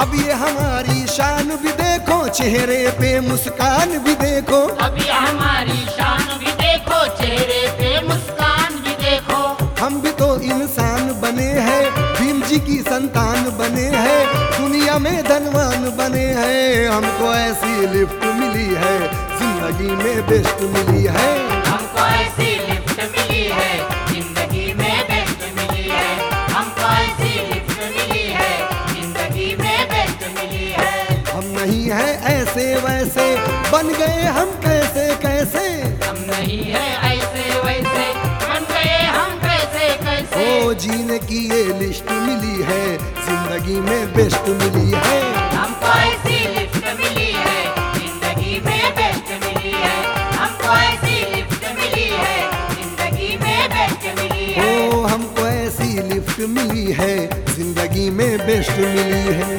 अब ये हमारी शान भी देखो, चेहरे पे मुस्कान भी देखो। अब ये हमारी शान भी देखो, चेहरे पे मुस्कान भी देखो। हम भी तो इंसान बने हैं, भीम जी की संतान बने हैं, दुनिया में धनवान बने हैं। हमको ऐसी लिफ्ट मिली है, जिंदगी में बेस्ट मिली है। हमको ऐसी लिफ्ट मिली है, जिंदगी में बेस्ट मिली है। हमको ऐसी लिफ्ट मिली है, जिंदगी में बेस्ट मिली है। हम नहीं है ऐसे वैसे, बन गए हम कैसे कैसे। हम नहीं है ऐसे वैसे, बन गए हम कैसे कैसे। ओ जीने की ये लिस्ट मिली है, जिंदगी में बेस्ट मिली है। हमको ऐसी लिफ्ट मिली है, जिंदगी में बेस्ट मिली है। हमको ऐसी लिफ्ट मिली है, जिंदगी में बेस्ट मिली है। ओ हमको ऐसी लिफ्ट मिली है, जिंदगी में बेस्ट मिली है।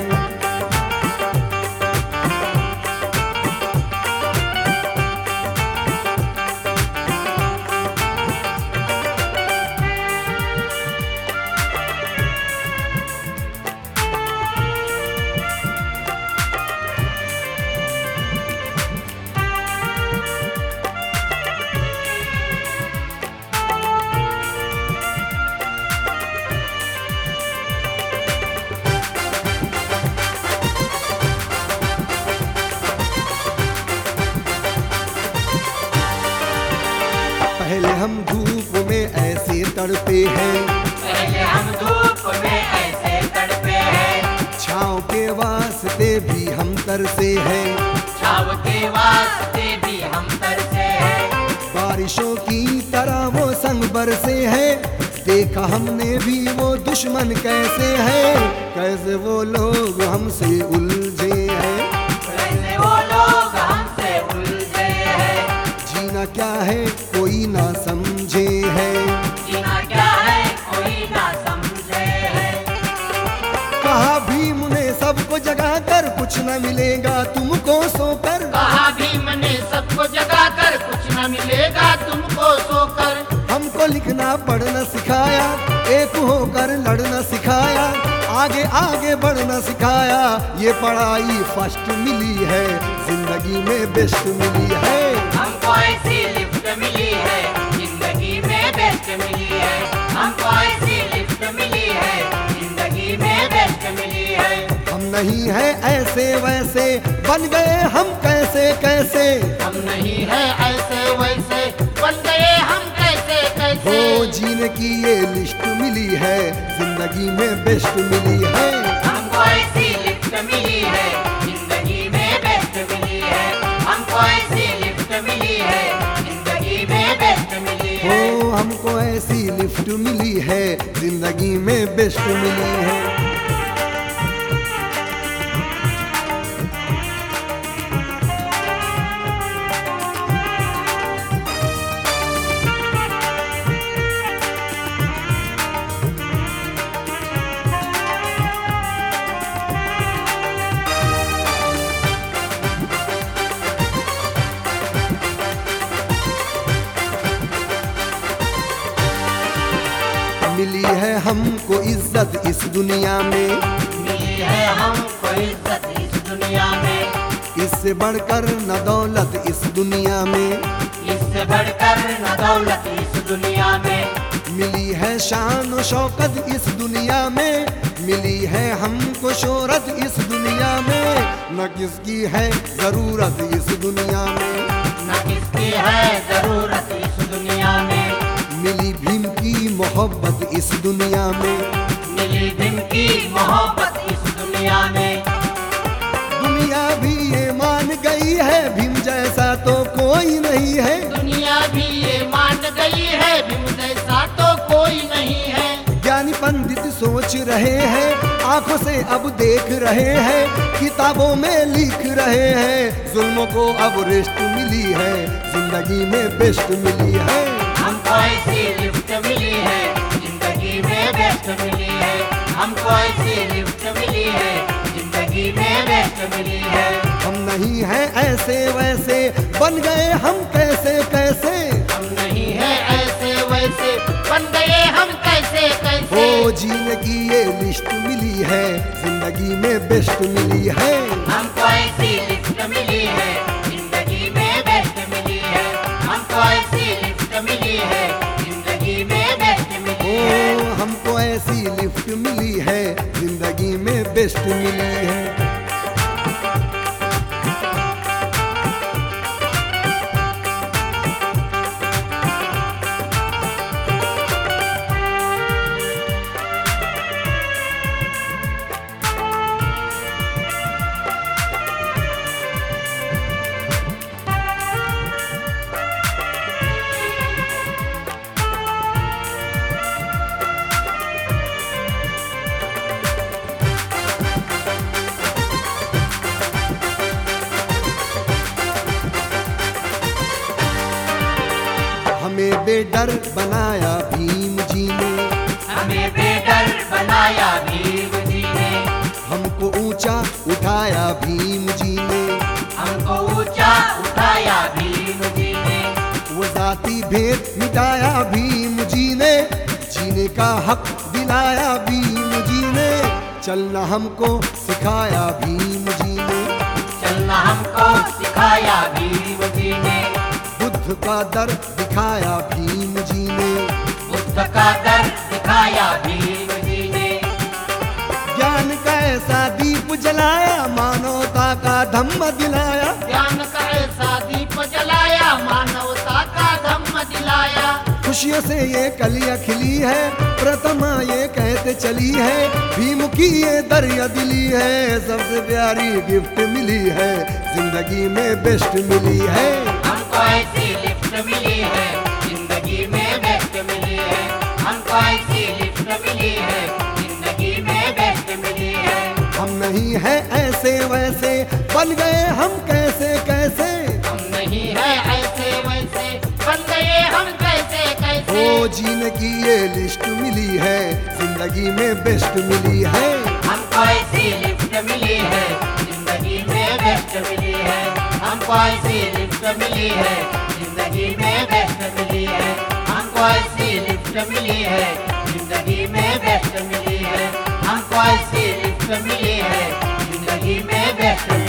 पहले हम धूप में ऐसे तड़पे हैं, पहले हम धूप में ऐसे तड़पे हैं। छाँव के वास्ते भी हम तरसे हैं, छाव के वास्ते भी हम तरसे हैं। बारिशों की तरह वो संग बरसे हैं। देखा हमने भी वो दुश्मन कैसे हैं, कैसे वो लोग हमसे उलझे हैं। कैसे वो लोग हमसे उलझे हैं। जीना क्या है कोई ना समझे है, जीना क्या है कोई ना समझे है। कहा भीम ने सबको जगा कर, कुछ न मिलेगा तुमको सोकर। कहा भीम ने सबको जगा कर, कुछ न मिलेगा तुमको सोकर। हमको लिखना पढ़ना सिखाया, एक होकर लड़ना सिखाया, आगे आगे बढ़ना सिखाया। ये पढ़ाई फर्स्ट मिली है, जिंदगी में बेस्ट मिली है। हमको ऐसी लिफ्ट मिली है, जिंदगी में बेस्ट मिली है। हमको ऐसी लिफ्ट मिली है, जिंदगी में बेस्ट मिली है। हम नहीं है ऐसे वैसे, बन गए हम कैसे कैसे। हम नहीं है ऐसे वैसे, बन गए हम कैसे कैसे। हो जीने की ये लिस्ट मिली है, जिंदगी में बेस्ट मिली है। हमको ऐसी लिफ्ट मिली है, जिंदगी में बेस्ट मिली है। हमको ऐसी लिफ्ट मिली है, जिंदगी में बेस्ट मिली है। हो हमको ऐसी लिफ्ट मिली है, जिंदगी में बेस्ट मिली है। मिली है हमको इज्जत इस दुनिया में, मिली है हमको इज्जत इस दुनिया में। इससे बढ़कर न दौलत इस दुनिया में। इससे बढ़कर न दौलत इस दुनिया में। मिली है शान और शौकत इस दुनिया में, मिली है हमको शोहरत इस दुनिया में। न किसकी है जरूरत इस दुनिया में, न किसकी है जरूरत इस दुनिया में। मिली भीम की मोहब्बत इस दुनिया में। मिली भीम की मोहब्बत इस दुनिया में। दुनिया भी ये मान गई है, भीम जैसा तो कोई नहीं है। दुनिया भी ये मान गई है, भीम जैसा तो कोई नहीं है। ज्ञानी पंडित सोच रहे हैं, आंखों से अब देख रहे हैं, किताबों में लिख रहे हैं। जुल्मों को अब रेस्ट मिली है, जिंदगी में बेस्ट मिली है। हमको ऐसी लिफ्ट मिली है, जिंदगी में बेस्ट मिली है। हमको ऐसी लिफ्ट मिली है, जिंदगी में बेस्ट मिली है। हम नहीं है ऐसे वैसे, बन गए हम कैसे कैसे। हम नहीं है ऐसे वैसे, बन गए हम कैसे कैसे। कैसे ओ जीने की ये लिस्ट मिली है, जिंदगी में बेस्ट मिली है। हमको ऐसी लिफ्ट मिली है, जिंदगी में बेस्ट मिली है। हमको ऐसी लिफ्ट मिली है, जिंदगी में बेस्ट मिली है। ओ हमको ऐसी लिफ्ट मिली है, जिंदगी में बेस्ट मिली है। हमें बेडर बनाया भीम जी ने, हमें बेडर बनाया भीम जी ने। हमको ऊंचा उठाया भीम जी ने। हमको ऊंचा उठाया भीम जी ने। वो जाति भेद मिटाया भीम जी ने, जीने का हक दिलाया भीम जी ने। चलना हमको सिखाया भीम जी ने। चलना हमको सिखाया भीम जी ने। बुद्ध का दर दिखाया भीम जी ने। बुद्ध का दर दिखाया भीम जी ने। ज्ञान का ऐसा दीप जलाया, मानवता का धम्म दिलाया। ज्ञान का ऐसा दीप जलाया, मानवता का धम्म दिलाया। खुशियों से ये कलियां खिली है, प्रथमा ये कहते चली है। भीम की ये दरिया दिली है, सबसे प्यारी गिफ्ट मिली है, जिंदगी में बेस्ट मिली है। हमको ऐसी लिफ्ट मिली है, जिंदगी में बेस्ट मिली है। हमको ऐसी लिफ्ट मिली है, जिंदगी में बेस्ट मिली है। हम नहीं है ऐसे वैसे, बन गए हम कैसे कैसे। हम नहीं है ऐसे वैसे, बन गए हम कैसे कैसे। ओ जीने की ये लिस्ट मिली है, जिंदगी में बेस्ट मिली है। हमको ऐसी लिफ्ट मिली है, जिंदगी में बेस्ट मिली है। हमको ऐसी लिफ्ट मिली है, जिंदगी में बेस्ट मिली है। हमको ऐसी लिफ्ट मिली है, जिंदगी में बेस्ट मिली है। हमको ऐसी लिफ्ट मिली है, जिंदगी में बेस्ट